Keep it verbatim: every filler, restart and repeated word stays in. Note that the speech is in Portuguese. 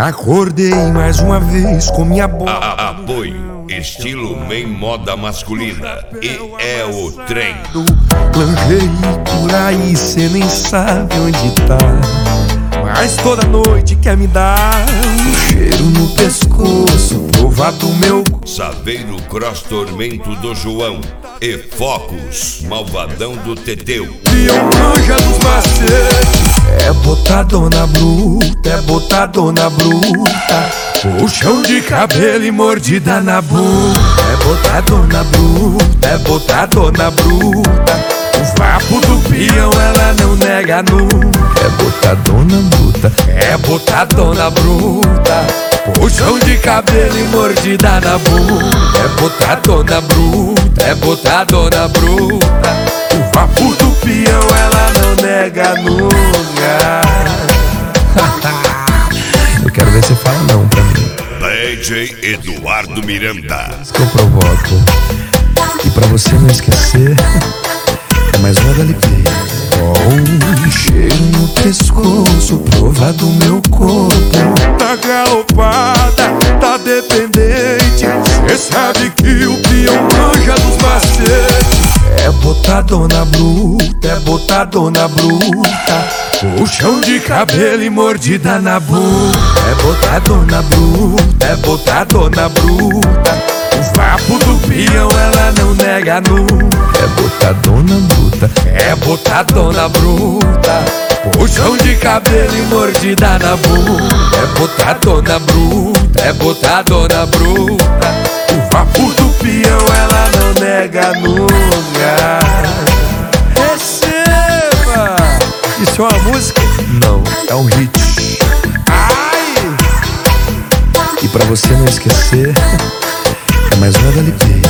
Acordei mais uma vez com minha bola. A Apoio, estilo main moda masculina. E é o trem. Planejei por aí, cê nem sabe onde tá. Mas toda noite quer me dar um cheiro no pescoço, provar do meu Saveiro Cross Tormento do João. E Focus, Malvadão do Teteu. Pião manja dos macetes. É botadona bruta, é botadona bruta, puxão de cabelo e mordida na bunda. É botadona bruta, é botadona bruta, o vapo do peão ela não nega nunca. É botadona bruta, é botadona bruta, puxão de cabelo e mordida na bunda. É botadona bruta, é botadona bruta, o vapo do peão ela não nega nunca. Eu quero ver você fala não pra mim. D J Eduardo Miranda. Isso que eu provoco. E pra você não esquecer, é mais uma da L P. Oh, um cheiro no pescoço, prova do meu corpo. Tá galopada, tá dependente, cê sabe que o peão manja dos macetes. É botadona bruta, é botadona bruta, puxão de cabelo e mordida na bunda. É botadona bruta, é botadona bruta, o vapo do peão ela não nega nunca. É botadona bruta, é botadona bruta, puxão de cabelo e mordida na bunda. É botadona bruta, é botadona bruta, o vapo do peão ela não nega nunca. Receba! Isso é uma música? Não, é um hit. Ai! E pra você não esquecer, é mais uma da L P.